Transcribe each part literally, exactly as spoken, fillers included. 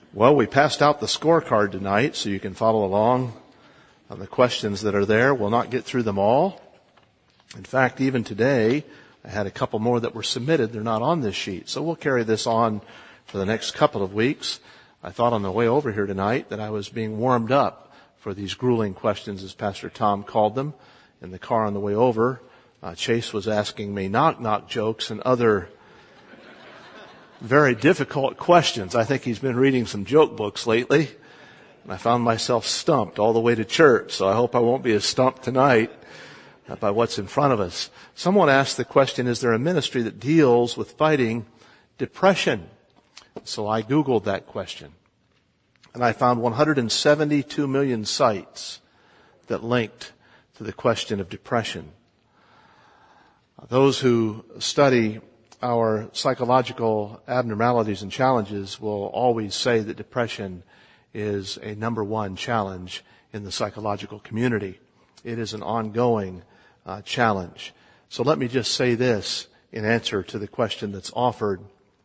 Well, we passed out the scorecard tonight, so you can follow along on the questions that are there. We'll not get through them all. In fact, even today, I had a couple more that were submitted. They're not on this sheet, so we'll carry this on for the next couple of weeks. I thought on the way over here tonight that I was being warmed up for these grueling questions, as Pastor Tom called them, in the car on the way over. Uh, Chase was asking me knock-knock jokes and other very difficult questions. I think he's been reading some joke books lately, and I found myself stumped all the way to church, so I hope I won't be as stumped tonight by what's in front of us. Someone asked the question, is there a ministry that deals with fighting depression? So I Googled that question, and I found one hundred seventy-two million sites that linked to the question of depression. Those who study our psychological abnormalities and challenges will always say that depression is a number one challenge in the psychological community. It is an ongoing uh, challenge. So let me just say this in answer to the question that's offered.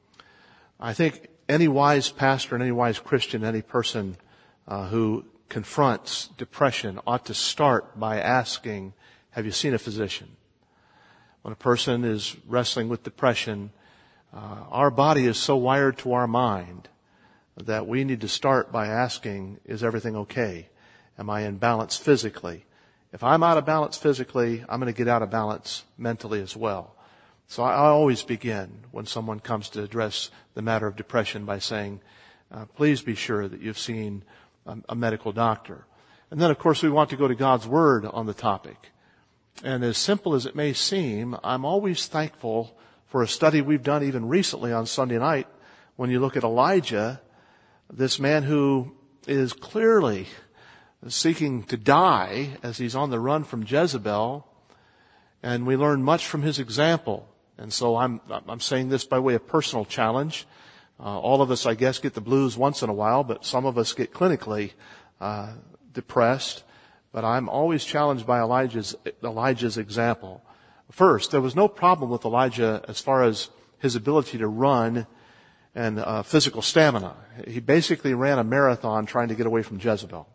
I think any wise pastor and any wise Christian, any person uh, who confronts depression ought to start by asking, have you seen a physician? When a person is wrestling with depression, uh, our body is so wired to our mind that we need to start by asking, is everything okay? Am I in balance physically? If I'm out of balance physically, I'm going to get out of balance mentally as well. So I, I always begin when someone comes to address the matter of depression by saying, uh, please be sure that you've seen a, a medical doctor. And then, of course, we want to go to God's Word on the topic. And as simple as it may seem, I'm always thankful for a study we've done even recently on Sunday night when you look at Elijah, this man who is clearly seeking to die as he's on the run from Jezebel, and we learn much from his example. And so I'm I'm saying this by way of personal challenge. Uh, all of us, I guess, get the blues once in a while, but some of us get clinically uh, depressed. But I'm always challenged by Elijah's, Elijah's example. First, there was no problem with Elijah as far as his ability to run and uh, physical stamina. He basically ran a marathon trying to get away from Jezebel.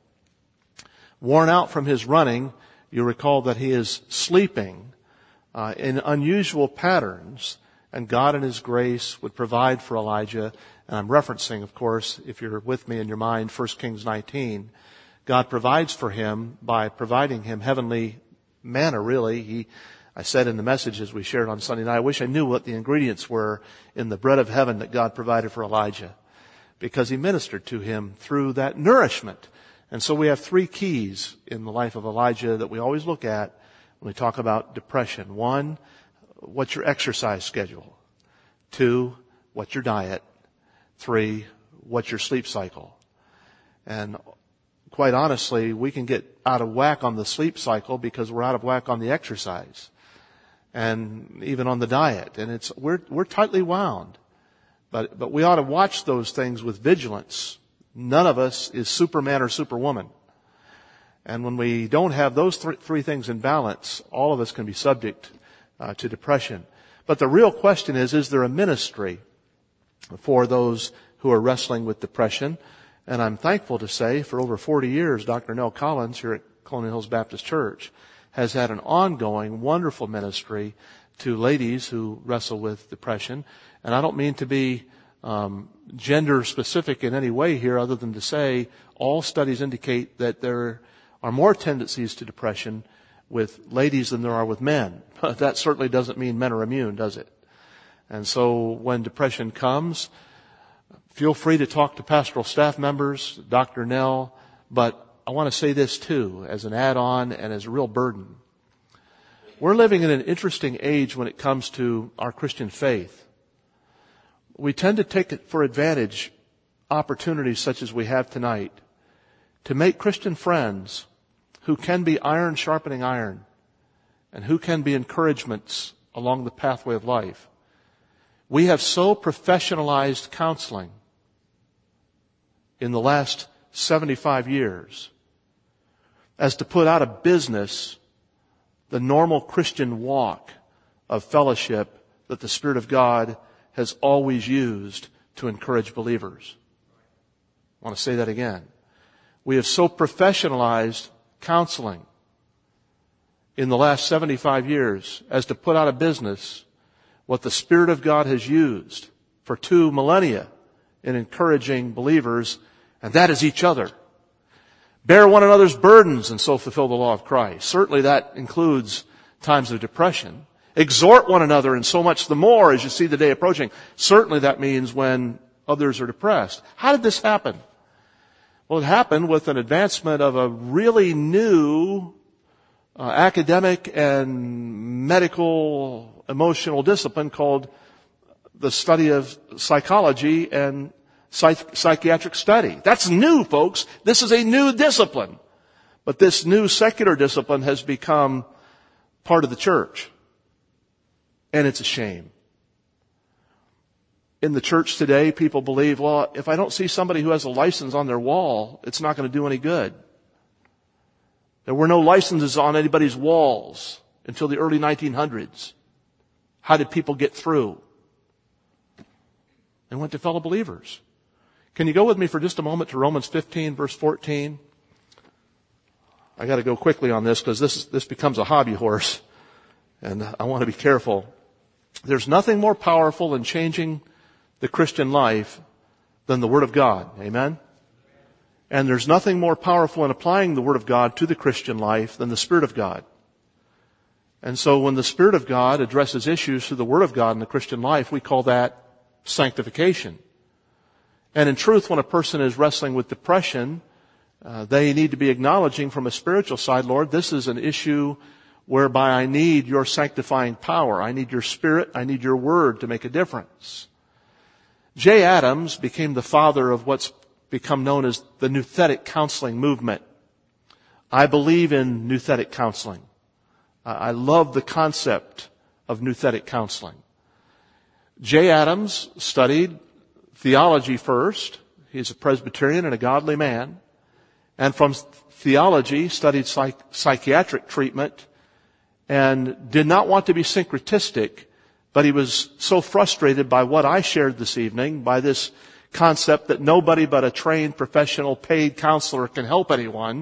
Worn out from his running, you recall that he is sleeping uh, in unusual patterns, and God in His grace would provide for Elijah. And I'm referencing, of course, if you're with me in your mind, First Kings nineteen. God provides for him by providing him heavenly manna, really. He, I said in the messages we shared on Sunday night, I wish I knew what the ingredients were in the bread of heaven that God provided for Elijah, because He ministered to him through that nourishment. And so we have three keys in the life of Elijah that we always look at when we talk about depression. One, what's your exercise schedule? Two, what's your diet? Three, what's your sleep cycle? And quite honestly, we can get out of whack on the sleep cycle because we're out of whack on the exercise and even on the diet. And it's, we're, we're tightly wound. But, but we ought to watch those things with vigilance. None of us is Superman or Superwoman. And when we don't have those th- three things in balance, all of us can be subject uh, to depression. But the real question is, is there a ministry for those who are wrestling with depression? And I'm thankful to say for over forty years, Doctor Nell Collins here at Colonial Hills Baptist Church has had an ongoing, wonderful ministry to ladies who wrestle with depression. And I don't mean to be um, gender specific in any way here, other than to say all studies indicate that there are more tendencies to depression with ladies than there are with men. But that certainly doesn't mean men are immune, does it? And so when depression comes, feel free to talk to pastoral staff members, Doctor Nell, but I want to say this too, as an add-on and as a real burden. We're living in an interesting age when it comes to our Christian faith. We tend to take it for advantage opportunities such as we have tonight to make Christian friends who can be iron sharpening iron and who can be encouragements along the pathway of life. We have so professionalized counseling in the last seventy-five years as to put out of business the normal Christian walk of fellowship that the Spirit of God has always used to encourage believers. I want to say that again. We have so professionalized counseling in the last seventy-five years as to put out of business what the Spirit of God has used for two millennia in encouraging believers, and that is each other. Bear one another's burdens and so fulfill the law of Christ. Certainly that includes times of depression. Exhort one another, and so much the more as you see the day approaching. Certainly that means when others are depressed. How did this happen? Well, it happened with an advancement of a really new uh, academic and medical emotional discipline called the study of psychology and psych- psychiatric study. That's new, folks. This is a new discipline. But this new secular discipline has become part of the church. And it's a shame. In the church today, people believe, well, if I don't see somebody who has a license on their wall, it's not going to do any good. There were no licenses on anybody's walls until the early nineteen hundreds. How did people get through? They went to fellow believers. Can you go with me for just a moment to Romans fifteen, verse fourteen? I got to go quickly on this because this, this becomes a hobby horse, and I want to be careful. There's nothing more powerful in changing the Christian life than the Word of God. Amen? And there's nothing more powerful in applying the Word of God to the Christian life than the Spirit of God. And so when the Spirit of God addresses issues through the Word of God in the Christian life, we call that sanctification. And in truth, when a person is wrestling with depression, uh, they need to be acknowledging from a spiritual side, Lord, this is an issue whereby I need your sanctifying power. I need your Spirit. I need your Word to make a difference. Jay Adams became the father of what's become known as the Nouthetic counseling movement. I believe in Nouthetic counseling. I love the concept of Nouthetic counseling. Jay Adams studied theology first. He's a Presbyterian and a godly man. And from theology, studied psych- psychiatric treatment and did not want to be syncretistic, but he was so frustrated by what I shared this evening, by this concept that nobody but a trained professional paid counselor can help anyone,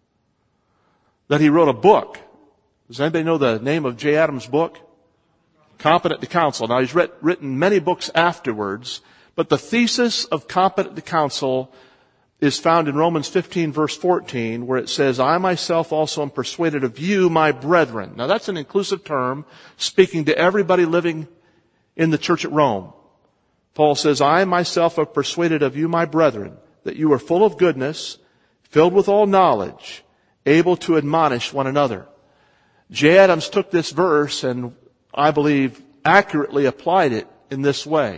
that he wrote a book. Does anybody know the name of Jay Adams' book? Competent to Counsel. Now, he's writ- written many books afterwards, but the thesis of Competent to Counsel is found in Romans fifteen, verse fourteen, where it says, I myself also am persuaded of you, my brethren. Now, that's an inclusive term, speaking to everybody living in the church at Rome. Paul says, I myself am persuaded of you, my brethren, that you are full of goodness, filled with all knowledge, able to admonish one another. Jay Adams took this verse and, I believe, accurately applied it in this way.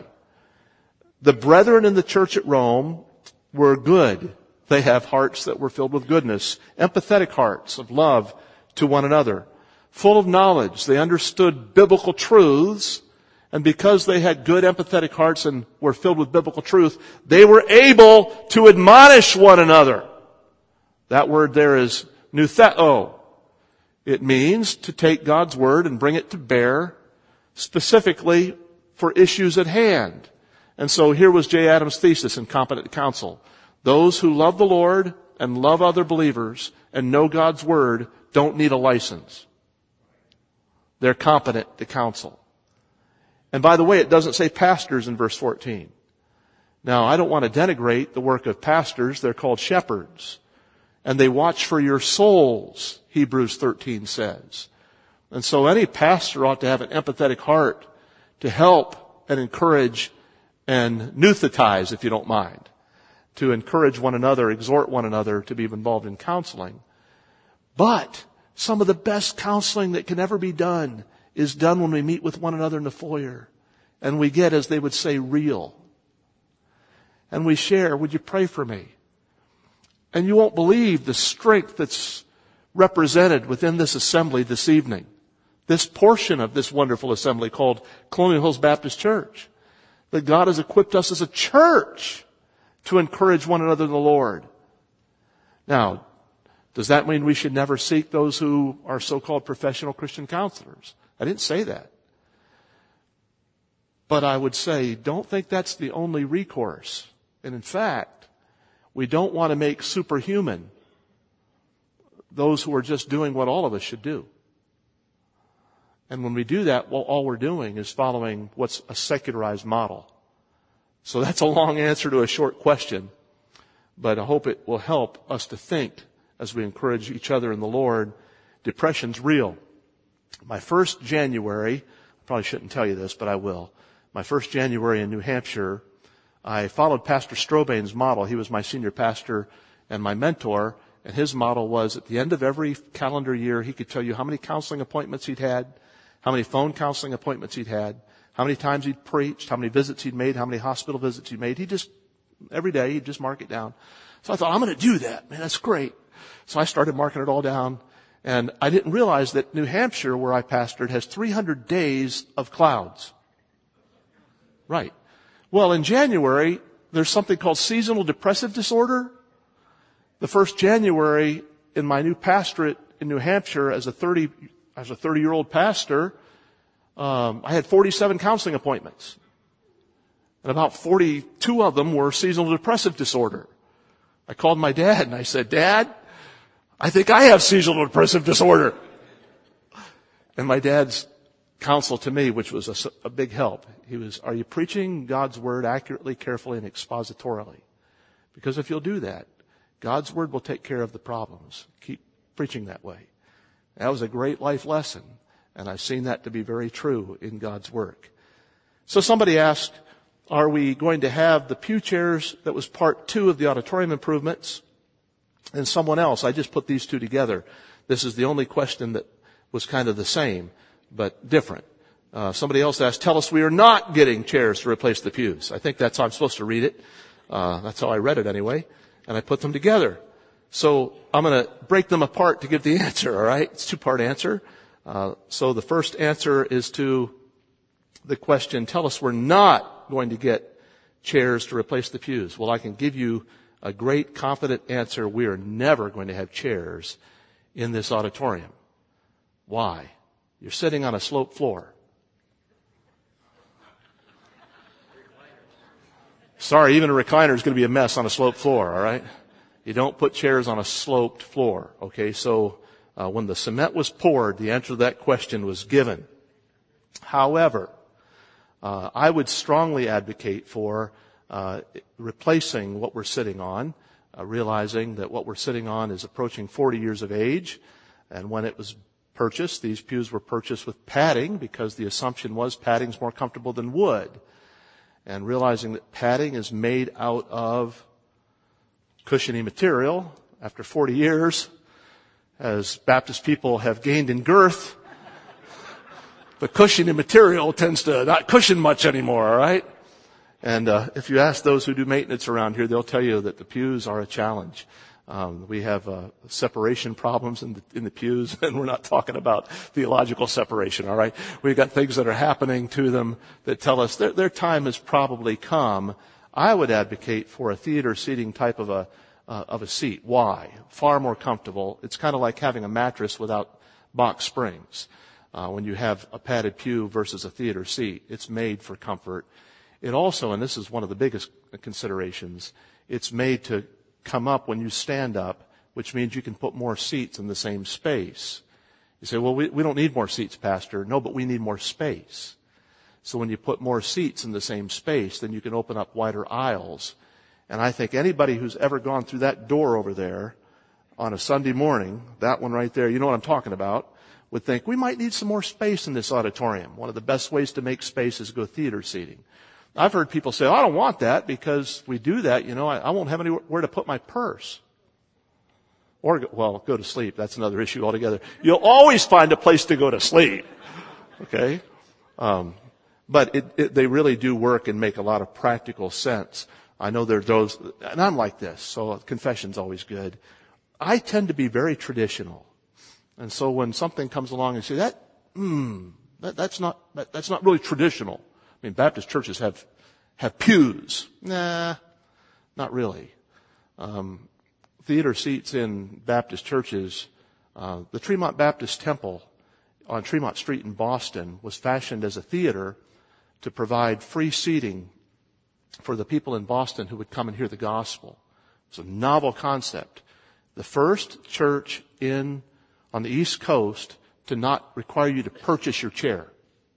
The brethren in the church at Rome were good. They have hearts that were filled with goodness, empathetic hearts of love to one another, full of knowledge. They understood biblical truths, and because they had good empathetic hearts and were filled with biblical truth, they were able to admonish one another. That word there is noutheo. It means to take God's word and bring it to bear specifically for issues at hand. And so here was Jay Adams' thesis in Competent Counsel. Those who love the Lord and love other believers and know God's word don't need a license. They're competent to counsel. And by the way, it doesn't say pastors in verse fourteen. Now, I don't want to denigrate the work of pastors. They're called shepherds. And they watch for your souls, Hebrews thirteen says. And so any pastor ought to have an empathetic heart to help and encourage and nouthetize, if you don't mind, to encourage one another, exhort one another to be involved in counseling. But some of the best counseling that can ever be done is done when we meet with one another in the foyer and we get, as they would say, real. And we share, would you pray for me? And you won't believe the strength that's represented within this assembly this evening. This portion of this wonderful assembly called Colonial Hills Baptist Church. That God has equipped us as a church to encourage one another in the Lord. Now, does that mean we should never seek those who are so-called professional Christian counselors? I didn't say that. But I would say, don't think that's the only recourse. And in fact, We don't want to make superhuman those who are just doing what all of us should do. And when we do that, well, all we're doing is following what's a secularized model. So that's a long answer to a short question, but I hope it will help us to think as we encourage each other in the Lord. Depression's real. My first January, I probably shouldn't tell you this, but I will. My first January in New Hampshire, I followed Pastor Strobane's model. He was my senior pastor and my mentor, and his model was at the end of every calendar year, he could tell you how many counseling appointments he'd had, how many phone counseling appointments he'd had, how many times he'd preached, how many visits he'd made, how many hospital visits he'd made. He just, every day, he'd just mark it down. So I thought, I'm going to do that. Man, that's great. So I started marking it all down. And I didn't realize that New Hampshire, where I pastored, has three hundred days of clouds. Right. Well, in January, there's something called seasonal depressive disorder. The first January in my new pastorate in New Hampshire as a thirty, as a thirty-year-old pastor, um, I had forty-seven counseling appointments. And about forty-two of them were seasonal depressive disorder. I called my dad and I said, Dad, I think I have seasonal depressive disorder. And my dad's counsel to me, which was a, a big help, he was, are you preaching God's word accurately, carefully, and expositorily? Because if you'll do that, God's word will take care of the problems. Keep preaching that way. That was a great life lesson, and I've seen that to be very true in God's work. So somebody asked, are we going to have the pew chairs that was part two of the auditorium improvements? And someone else, I just put these two together. This is the only question that was kind of the same, but different. Uh, somebody else asked, tell us we are not getting chairs to replace the pews. I think that's how I'm supposed to read it. Uh, that's how I read it anyway. And I put them together. So I'm going to break them apart to give the answer, all right? It's a two-part answer. Uh, so the first answer is to the question, tell us we're not going to get chairs to replace the pews. Well, I can give you a great confident answer. We are never going to have chairs in this auditorium. Why? You're sitting on a sloped floor. Sorry, even a recliner is going to be a mess on a sloped floor, all right? You don't put chairs on a sloped floor, okay? So uh, when the cement was poured, the answer to that question was given. However, uh, I would strongly advocate for uh, replacing what we're sitting on, uh, realizing that what we're sitting on is approaching forty years of age, and when it was purchased, these pews were purchased with padding because the assumption was padding's more comfortable than wood. And realizing that padding is made out of cushiony material, after forty years, as Baptist people have gained in girth, the cushiony material tends to not cushion much anymore, all right? And uh, if you ask those who do maintenance around here, they'll tell you that the pews are a challenge. Um, we have uh, separation problems in the, in the pews, and we're not talking about theological separation, all right? We've got things that are happening to them that tell us their, their time has probably come. I would advocate for a theater seating type of a uh, of a seat. Why? Far more comfortable. It's kind of like having a mattress without box springs. Uh, when you have a padded pew versus a theater seat, it's made for comfort. It also, and this is one of the biggest considerations, it's made to come up when you stand up, which means you can put more seats in the same space. You say, well, we, we don't need more seats, Pastor. No, but we need more space. So when you put more seats in the same space, then you can open up wider aisles. And I think anybody who's ever gone through that door over there on a Sunday morning, that one right there, you know what I'm talking about, would think, we might need some more space in this auditorium. One of the best ways to make space is go theater seating. I've heard people say, oh, I don't want that because we do that, you know, I, I won't have anywhere to put my purse. Or, well, go to sleep. That's another issue altogether. You'll always find a place to go to sleep. Okay? Um, but it, it, they really do work and make a lot of practical sense. I know there are those, and I'm like this, so confession's always good. I tend to be very traditional. And so when something comes along and say, that, hmm, that, that's not, that, that's not really traditional. I mean, Baptist churches have, have pews. Nah, not really. Um, theater seats in Baptist churches, uh, the Tremont Baptist Temple on Tremont Street in Boston was fashioned as a theater to provide free seating for the people in Boston who would come and hear the gospel. It's a novel concept. The first church in on the East Coast to not require you to purchase your chair.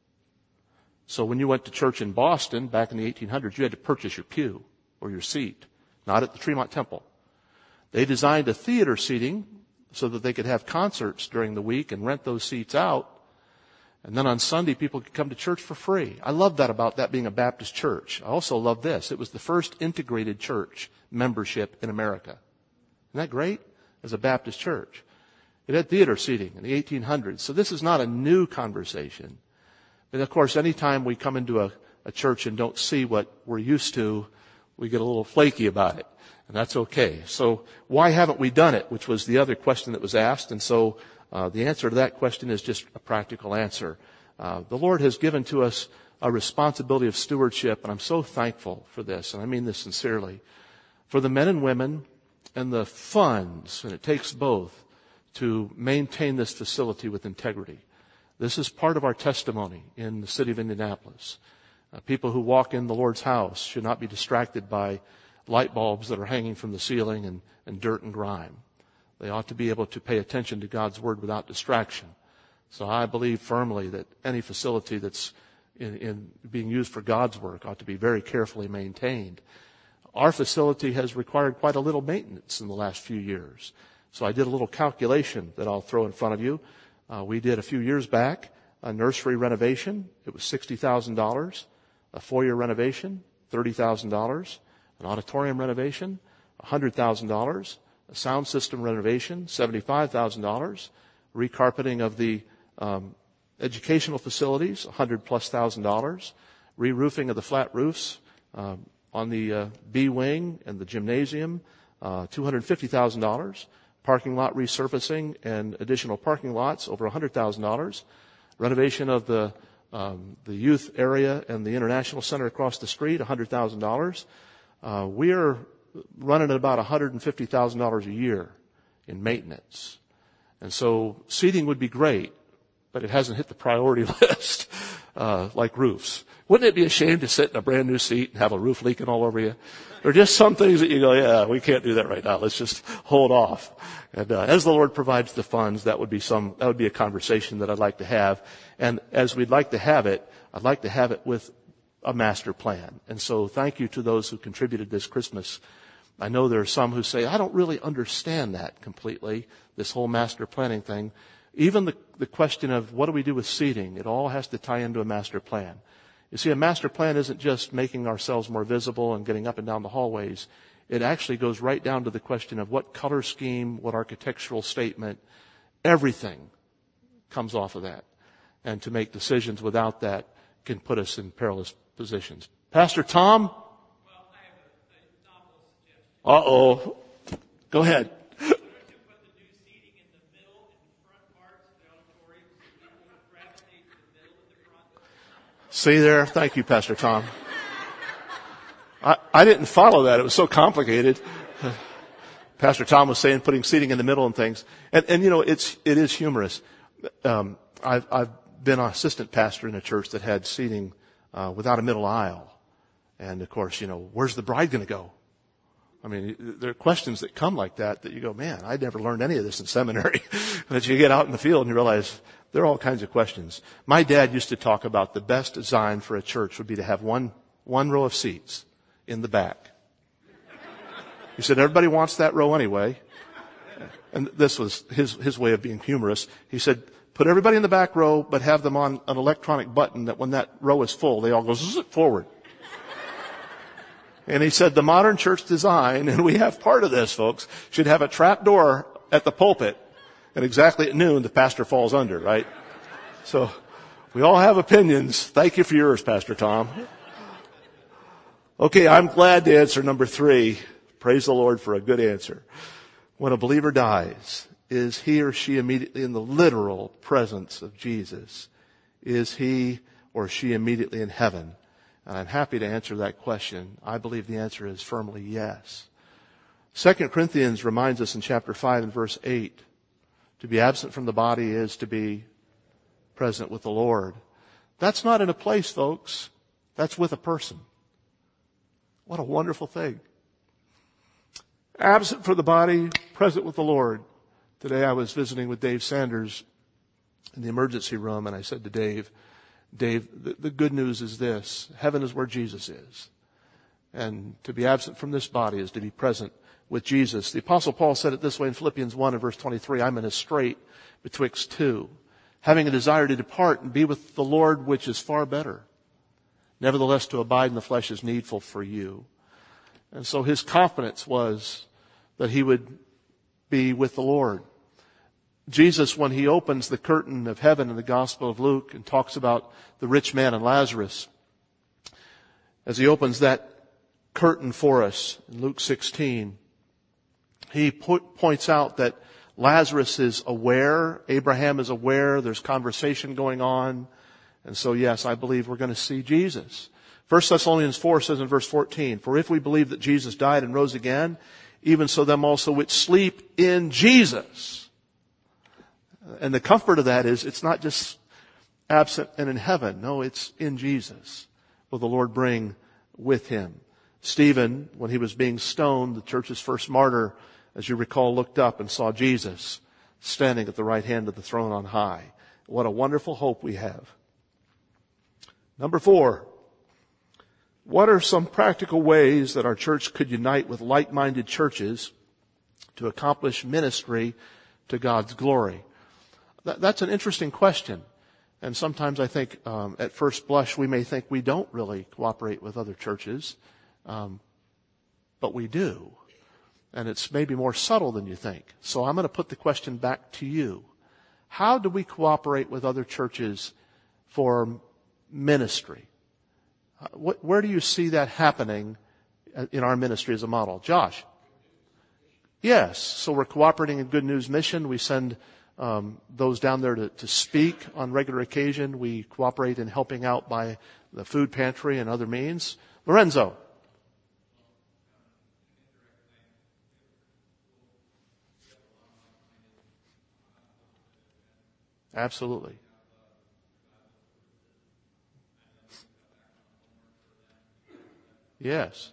So when you went to church in Boston back in the eighteen hundreds, you had to purchase your pew or your seat, not at the Tremont Temple. They designed a theater seating so that they could have concerts during the week and rent those seats out. And then on Sunday, people could come to church for free. I love that about that being a Baptist church. I also love this. It was the first integrated church membership in America. Isn't that great? As a Baptist church. It had theater seating in the eighteen hundreds. So this is not a new conversation. But of course, anytime we come into a, a church and don't see what we're used to, we get a little flaky about it. And that's okay. So why haven't we done it? Which was the other question that was asked. And so uh, the answer to that question is just a practical answer. Uh, the Lord has given to us a responsibility of stewardship, and I'm so thankful for this, and I mean this sincerely, for the men and women and the funds, and it takes both, to maintain this facility with integrity. This is part of our testimony in the city of Indianapolis. Uh, people who walk in the Lord's house should not be distracted by light bulbs that are hanging from the ceiling and, and dirt and grime. They ought to be able to pay attention to God's word without distraction. So I believe firmly that any facility that's in, in being used for God's work ought to be very carefully maintained. Our facility has required quite a little maintenance in the last few years. So I did a little calculation that I'll throw in front of you. Uh, we did a few years back a nursery renovation. It was sixty thousand dollars. A foyer renovation, thirty thousand dollars. An auditorium renovation, one hundred thousand dollars. A sound system renovation, seventy-five thousand dollars. Recarpeting of the um, educational facilities, one hundred plus thousand dollars. Re-roofing of the flat roofs um, on the uh, B wing and the gymnasium, uh, two hundred fifty thousand dollars. Parking lot resurfacing and additional parking lots, over one hundred thousand dollars. Renovation of the um, the youth area and the international center across the street, one hundred thousand dollars. Uh, we are running at about one hundred fifty thousand dollars a year in maintenance. And so seating would be great, but it hasn't hit the priority list uh, like roofs. Wouldn't it be a shame to sit in a brand new seat and have a roof leaking all over you? There are just some things that you go, yeah, we can't do that right now. Let's just hold off. And uh, as the Lord provides the funds, that would be some, that would be a conversation that I'd like to have. And as we'd like to have it, I'd like to have it with a master plan. And so thank you to those who contributed this Christmas. I know there are some who say, I don't really understand that completely, this whole master planning thing. Even the, the question of what do we do with seating, it all has to tie into a master plan. You see, a master plan isn't just making ourselves more visible and getting up and down the hallways. It actually goes right down to the question of what color scheme, what architectural statement, everything comes off of that. And to make decisions without that can put us in perilous positions. Pastor Tom? Well, I have a, a novel suggestion. Uh-oh. Go ahead. Why don't you put the new seating in the middle, in the front parts of the auditorium, so people will gravitate to the middle and the front? See there? Thank you, Pastor Tom. I, I didn't follow that. It was so complicated. Pastor Tom was saying putting seating in the middle and things. And, and you know, it's, it is humorous. Um, I've, I've been an assistant pastor in a church that had seating uh, without a middle aisle. And of course, you know, where's the bride going to go? I mean, there are questions that come like that that you go, man, I never learned any of this in seminary. But you get out in the field and you realize there are all kinds of questions. My dad used to talk about the best design for a church would be to have one, one row of seats in the back. He said, everybody wants that row anyway. And this was his, his way of being humorous. He said, put everybody in the back row, but have them on an electronic button that when that row is full, they all go zzz forward. And he said, the modern church design, and we have part of this, folks, should have a trap door at the pulpit. And exactly at noon, the pastor falls under, right? So we all have opinions. Thank you for yours, Pastor Tom. Okay, I'm glad to answer number three. Praise the Lord for a good answer. When a believer dies, is he or she immediately in the literal presence of Jesus? Is he or she immediately in heaven? And I'm happy to answer that question. I believe the answer is firmly yes. Second Corinthians reminds us in chapter five and verse eight, to be absent from the body is to be present with the Lord. That's not in a place, folks. That's with a person. What a wonderful thing. Absent for the body, present with the Lord. Today I was visiting with Dave Sanders in the emergency room, and I said to Dave, Dave, the, the good news is this. Heaven is where Jesus is. And to be absent from this body is to be present with Jesus. The Apostle Paul said it this way in Philippians one and verse twenty-three, I'm in a strait betwixt two, having a desire to depart and be with the Lord, which is far better. Nevertheless, to abide in the flesh is needful for you. And so his confidence was that he would be with the Lord. Jesus, when he opens the curtain of heaven in the Gospel of Luke and talks about the rich man and Lazarus, as he opens that curtain for us in Luke sixteen, he put, points out that Lazarus is aware, Abraham is aware, there's conversation going on. And so, yes, I believe we're going to see Jesus. First Thessalonians four says in verse fourteen, for if we believe that Jesus died and rose again, even so them also which sleep in Jesus. And the comfort of that is it's not just absent and in heaven. No, it's in Jesus. Will the Lord bring with him. Stephen, when he was being stoned, the church's first martyr, as you recall, looked up and saw Jesus standing at the right hand of the throne on high. What a wonderful hope we have. Number four, what are some practical ways that our church could unite with like-minded churches to accomplish ministry to God's glory? That, that's an interesting question. And sometimes I think um, at first blush we may think we don't really cooperate with other churches, um, but we do. And it's maybe more subtle than you think. So I'm going to put the question back to you. How do we cooperate with other churches for ministry? What, where do you see that happening in our ministry as a model? Josh? Yes. So we're cooperating in Good News Mission. We send um, those down there to, to speak on regular occasion. We cooperate in helping out by the food pantry and other means. Lorenzo? Absolutely. Yes.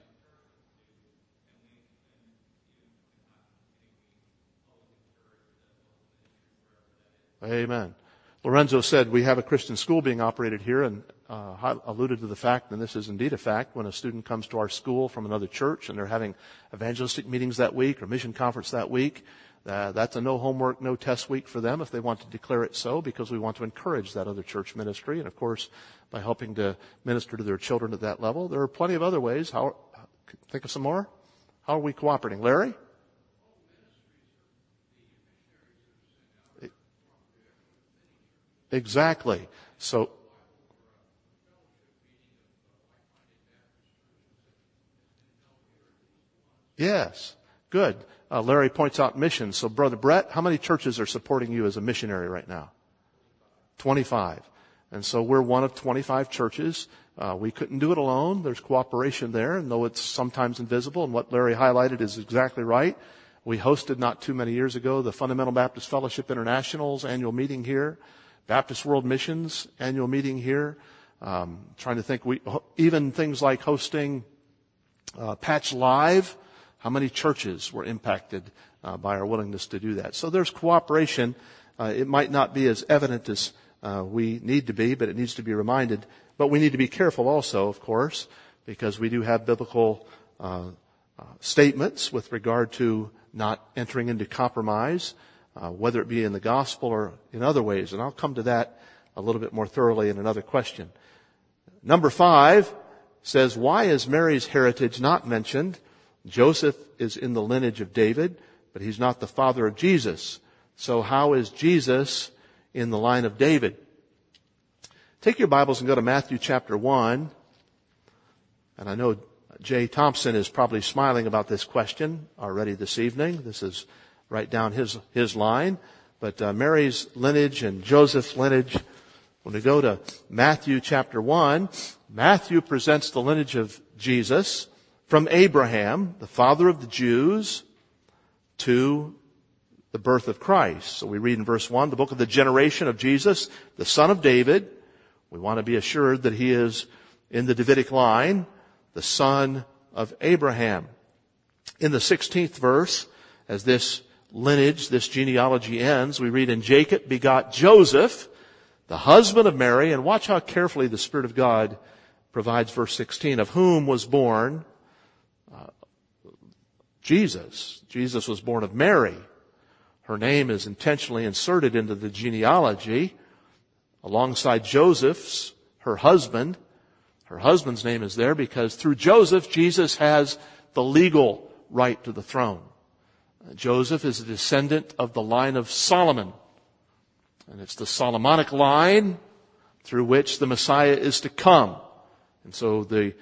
Amen. Lorenzo said we have a Christian school being operated here, and uh, alluded to the fact, and this is indeed a fact, when a student comes to our school from another church and they're having evangelistic meetings that week or mission conference that week, uh, that's a no homework, no test week for them if they want to declare it so, because we want to encourage that other church ministry. And of course, by helping to minister to their children at that level, there are plenty of other ways. How, think of some more? How are we cooperating? Larry? Exactly. So, yes, good. Uh, Larry points out missions. So, Brother Brett, how many churches are supporting you as a missionary right now? twenty-five. And so we're one of twenty-five churches. Uh, we couldn't do it alone. There's cooperation there, and though it's sometimes invisible, and what Larry highlighted is exactly right. We hosted not too many years ago the Fundamental Baptist Fellowship International's annual meeting here. Baptist World Missions annual meeting here. Um, trying to think, we even things like hosting uh, Patch Live. How many churches were impacted uh, by our willingness to do that? So there's cooperation. Uh, it might not be as evident as uh, we need to be, but it needs to be reminded. But we need to be careful also, of course, because we do have biblical uh, uh, statements with regard to not entering into compromise. Uh, whether it be in the gospel or in other ways. And I'll come to that a little bit more thoroughly in another question. Number five says, why is Mary's heritage not mentioned? Joseph is in the lineage of David, but he's not the father of Jesus. So how is Jesus in the line of David? Take your Bibles and go to Matthew chapter one. And I know Jay Thompson is probably smiling about this question already this evening. This is right down his his line. But uh, Mary's lineage and Joseph's lineage, when we go to Matthew chapter one, Matthew presents the lineage of Jesus from Abraham, the father of the Jews, to the birth of Christ. So we read in verse one, the book of the generation of Jesus, the son of David. We want to be assured that he is in the Davidic line, the son of Abraham. In the sixteenth verse, as this lineage, this genealogy ends, we read, "And Jacob begot Joseph, the husband of Mary," and watch how carefully the Spirit of God provides verse sixteen, "of whom was born uh, Jesus." Jesus was born of Mary. Her name is intentionally inserted into the genealogy alongside Joseph's, her husband. Her husband's name is there because through Joseph, Jesus has the legal right to the throne. Joseph is a descendant of the line of Solomon. And it's the Solomonic line through which the Messiah is to come. And so the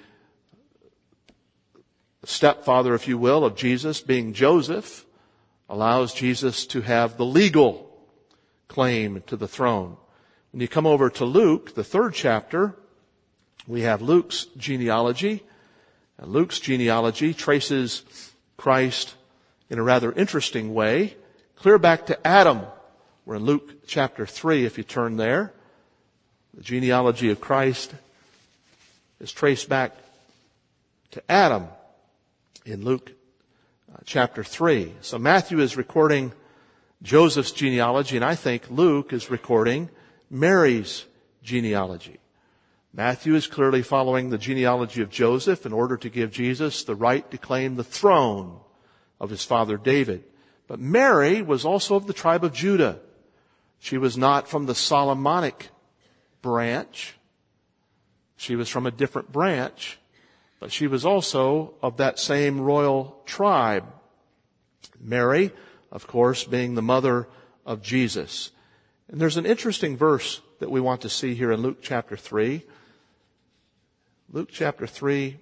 stepfather, if you will, of Jesus, being Joseph, allows Jesus to have the legal claim to the throne. When you come over to Luke, the third chapter, we have Luke's genealogy. And Luke's genealogy traces Christ in a rather interesting way, clear back to Adam. We're in Luke chapter three, if you turn there. The genealogy of Christ is traced back to Adam in Luke uh, chapter three. So Matthew is recording Joseph's genealogy, and I think Luke is recording Mary's genealogy. Matthew is clearly following the genealogy of Joseph in order to give Jesus the right to claim the throne of his father David. But Mary was also of the tribe of Judah. She was not from the Solomonic branch. She was from a different branch, but she was also of that same royal tribe. Mary, of course, being the mother of Jesus. And there's an interesting verse that we want to see here in Luke chapter three. Luke chapter three,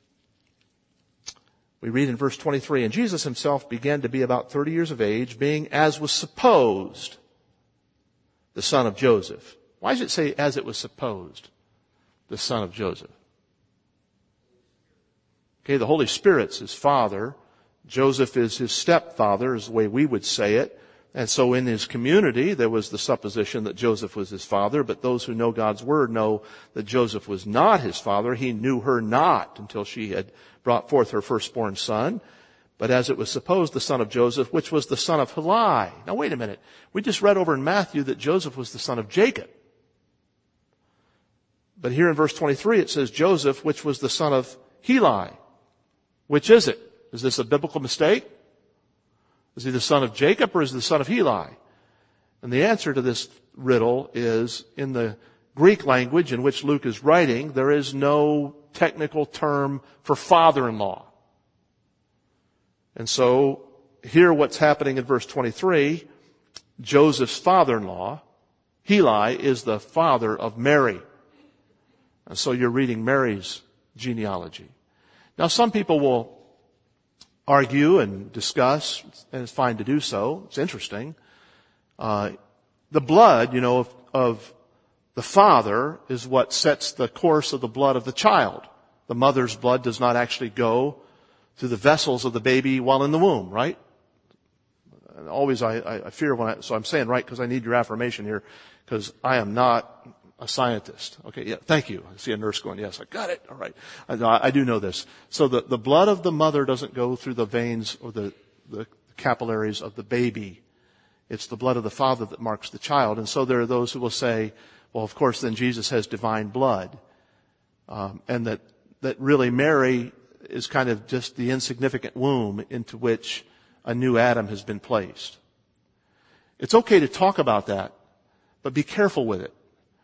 we read in verse twenty-three, "And Jesus himself began to be about thirty years of age, being, as was supposed, the son of Joseph." Why does it say, as it was supposed, the son of Joseph? Okay, the Holy Spirit's his father. Joseph is his stepfather, is the way we would say it. And so in his community, there was the supposition that Joseph was his father, but those who know God's word know that Joseph was not his father. He knew her not until she had brought forth her firstborn son. But as it was supposed, the son of Joseph, which was the son of Heli. Now wait a minute. We just read over in Matthew that Joseph was the son of Jacob. But here in verse twenty-three it says Joseph, which was the son of Heli. Which is it? Is this a biblical mistake? Is he the son of Jacob or is he the son of Heli? And the answer to this riddle is, in the Greek language in which Luke is writing, there is no technical term for father-in-law. And so, here what's happening in verse twenty-three, Joseph's father-in-law, Heli, is the father of Mary. And so you're reading Mary's genealogy. Now some people will argue and discuss, and it's fine to do so. It's interesting. Uh, the blood, you know, of, of the father is what sets the course of the blood of the child. The mother's blood does not actually go through the vessels of the baby while in the womb, right? And always I, I fear when I, so I'm saying right because I need your affirmation here, because I am not a scientist. Okay, yeah, thank you. I see a nurse going, yes, I got it. All right. I, I do know this. So the, the blood of the mother doesn't go through the veins or the, the capillaries of the baby. It's the blood of the father that marks the child. And so there are those who will say, well, of course, then Jesus has divine blood. Um, and that, that really Mary is kind of just the insignificant womb into which a new Adam has been placed. It's okay to talk about that, but be careful with it.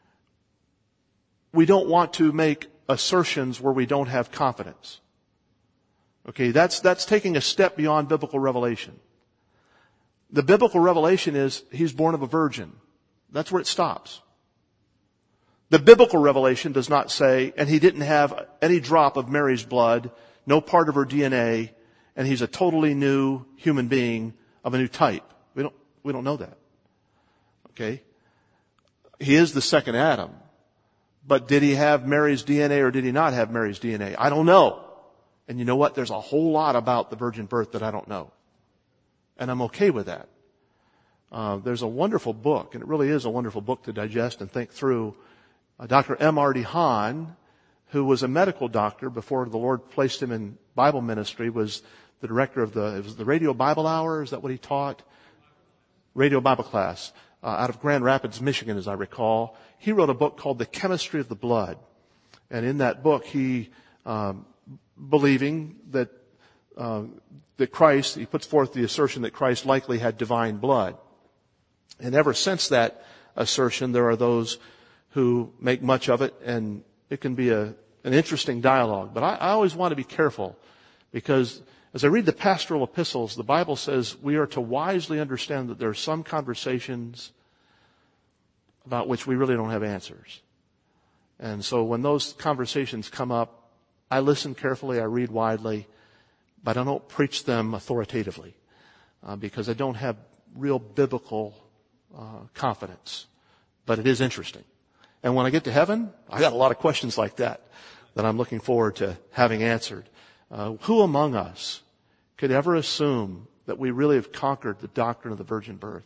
We don't want to make assertions where we don't have confidence. Okay, that's, that's taking a step beyond biblical revelation. The biblical revelation is he's born of a virgin. That's where it stops. The biblical revelation does not say, and he didn't have any drop of Mary's blood, no part of her D N A, and he's a totally new human being of a new type. We don't, we don't know that. Okay? He is the second Adam. But did he have Mary's D N A or did he not have Mary's D N A? I don't know. And you know what? There's a whole lot about the virgin birth that I don't know. And I'm okay with that. Uh, there's a wonderful book, and it really is a wonderful book to digest and think through. Uh, Doctor M R D Hahn, who was a medical doctor before the Lord placed him in Bible ministry, was the director of the, it was the Radio Bible Hour, is that what he taught? Radio Bible class, uh, out of Grand Rapids, Michigan, as I recall. He wrote a book called The Chemistry of the Blood. And in that book, he, um, believing that, uh, that Christ, he puts forth the assertion that Christ likely had divine blood. And ever since that assertion, there are those who make much of it, and it can be a, an interesting dialogue. But I, I always want to be careful, because as I read the pastoral epistles, the Bible says we are to wisely understand that there are some conversations about which we really don't have answers. And so when those conversations come up, I listen carefully, I read widely, but I don't preach them authoritatively, uh, because I don't have real biblical uh, confidence. But it is interesting. And when I get to heaven, I got a lot of questions like that that I'm looking forward to having answered. Uh, who among us could ever assume that we really have conquered the doctrine of the virgin birth?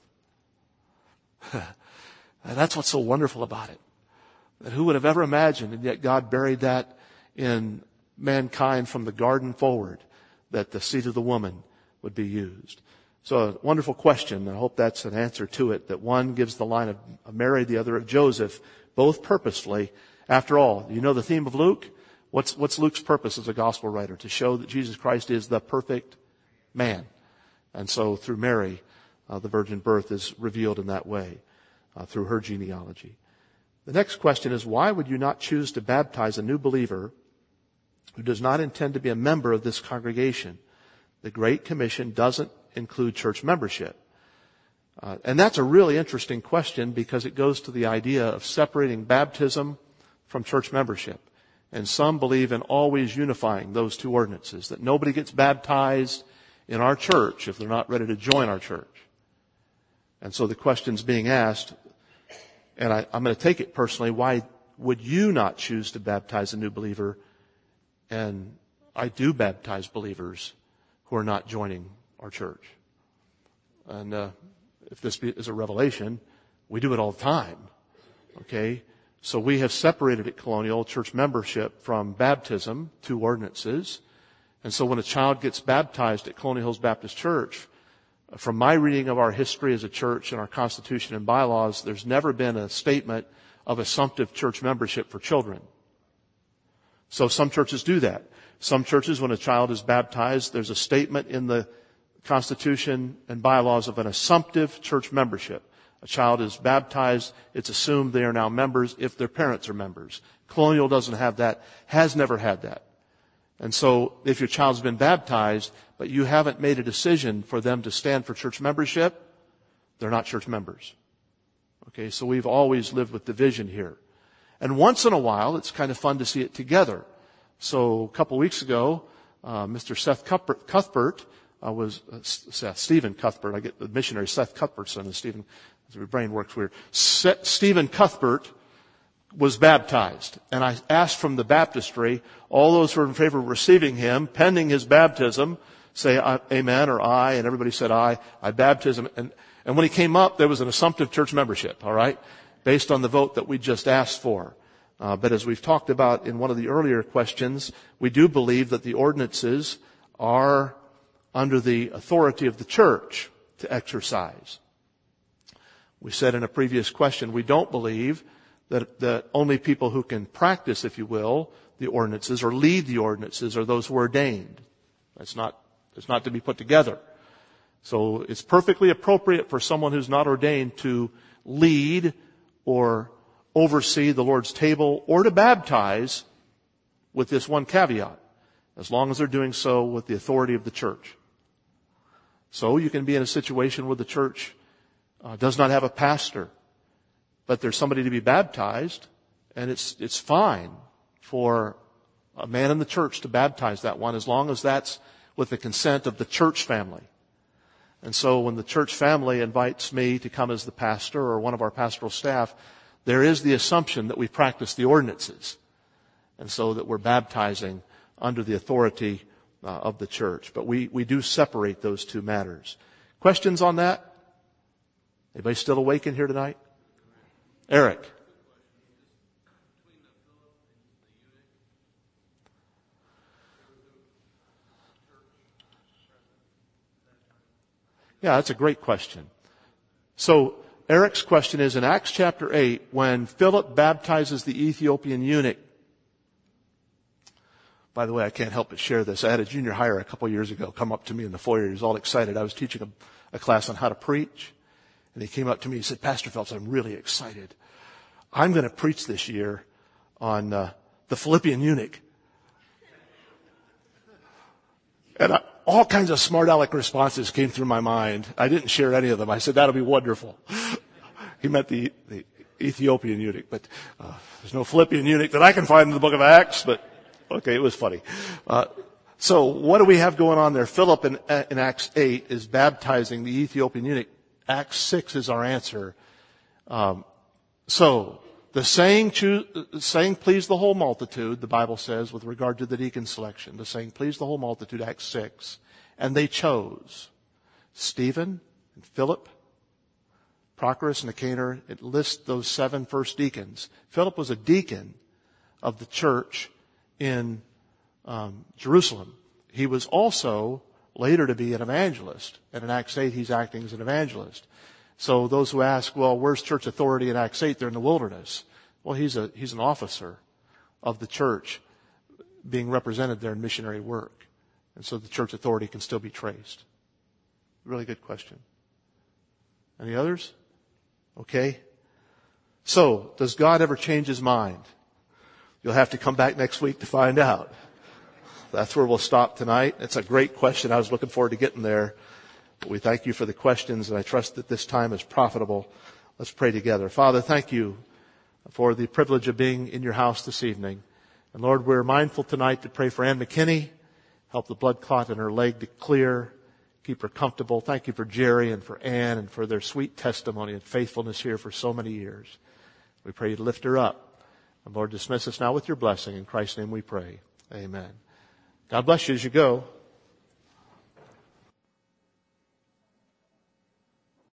And that's what's so wonderful about it. That who would have ever imagined, and yet God buried that in mankind from the garden forward, that the seed of the woman would be used. So a wonderful question. I hope that's an answer to it, that one gives the line of Mary, the other of Joseph, both purposefully. After all, you know the theme of Luke? What's, what's Luke's purpose as a gospel writer? To show that Jesus Christ is the perfect man. And so through Mary, uh, the virgin birth is revealed in that way, uh, through her genealogy. The next question is, why would you not choose to baptize a new believer who does not intend to be a member of this congregation? The Great Commission doesn't include church membership. Uh, and that's a really interesting question, because it goes to the idea of separating baptism from church membership. And some believe in always unifying those two ordinances, that nobody gets baptized in our church if they're not ready to join our church. And so the question's being asked, and I, I'm going to take it personally, why would you not choose to baptize a new believer? And I do baptize believers who are not joining our church. And uh, if this is a revelation, we do it all the time. Okay? So we have separated at Colonial church membership from baptism, two ordinances. And so when a child gets baptized at Colonial Hills Baptist Church, from my reading of our history as a church and our constitution and bylaws, there's never been a statement of assumptive church membership for children. So some churches do that. Some churches, when a child is baptized, there's a statement in the constitution and bylaws of an assumptive church membership. A child is baptized, it's assumed they are now members if their parents are members. Colonial doesn't have that, has never had that. And so if your child's been baptized, but you haven't made a decision for them to stand for church membership, they're not church members. Okay, so we've always lived with division here. And once in a while, it's kind of fun to see it together. So a couple weeks ago, uh, Mister Seth Cuthbert, Cuthbert uh, was, uh, Seth, Stephen Cuthbert, I get the missionary Seth Cuthbert's son, and Stephen, my brain works weird. Seth, Stephen Cuthbert was baptized. And I asked from the baptistry, all those who are in favor of receiving him, pending his baptism, say amen or aye, and everybody said aye. I baptized him. And, and when he came up, there was an assumptive church membership, all right, based on the vote that we just asked for. Uh, but as we've talked about in one of the earlier questions, we do believe that the ordinances are under the authority of the church to exercise. We said in a previous question, we don't believe that, that only people who can practice, if you will, the ordinances or lead the ordinances are those who are ordained. That's not, it's not to be put together. So it's perfectly appropriate for someone who's not ordained to lead or oversee the Lord's table or to baptize, with this one caveat, as long as they're doing so with the authority of the church. So you can be in a situation where the church uh, does not have a pastor, but there's somebody to be baptized, and it's it's fine for a man in the church to baptize that one, as long as that's with the consent of the church family. And so when the church family invites me to come as the pastor or one of our pastoral staff, there is the assumption that we practice the ordinances, and so that we're baptizing under the authority uh, of the church. But we, we do separate those two matters. Questions on that? Anybody still awake in here tonight? Eric. Yeah, that's a great question. So Eric's question is, in Acts chapter eight, when Philip baptizes the Ethiopian eunuch. By the way, I can't help but share this. I had a junior hire a couple years ago come up to me in the foyer. He was all excited. I was teaching a, a class on how to preach. And he came up to me and said, Pastor Phelps, I'm really excited. I'm going to preach this year on uh, the Philippian eunuch. And I, all kinds of smart aleck responses came through my mind. I didn't share any of them. I said, that'll be wonderful. He meant the, the Ethiopian eunuch, but uh, there's no Philippian eunuch that I can find in the book of Acts, but okay, it was funny. Uh, so what do we have going on there? Philip in, in Acts eight is baptizing the Ethiopian eunuch. Acts six is our answer. Um, so the saying, choose, saying please the whole multitude, the Bible says, with regard to the deacon selection. The saying please the whole multitude, Acts six. And they chose Stephen and Philip, Prochorus and Nicanor. It lists those seven first deacons. Philip was a deacon of the church in um, Jerusalem. He was also later to be an evangelist. And in Acts eight, he's acting as an evangelist. So those who ask, well, where's church authority in Acts eight? They're in the wilderness. Well, he's a he's an officer of the church being represented there in missionary work. And so the church authority can still be traced. Really good question. Any others? Okay. So, does God ever change his mind? You'll have to come back next week to find out. That's where we'll stop tonight. It's a great question. I was looking forward to getting there. But we thank you for the questions, and I trust that this time is profitable. Let's pray together. Father, thank you for the privilege of being in your house this evening. And Lord, we're mindful tonight to pray for Ann McKinney. Help the blood clot in her leg to clear. Keep her comfortable. Thank you for Jerry and for Ann and for their sweet testimony and faithfulness here for so many years. We pray you to lift her up. And Lord, dismiss us now with your blessing. In Christ's name we pray. Amen. God bless you as you go.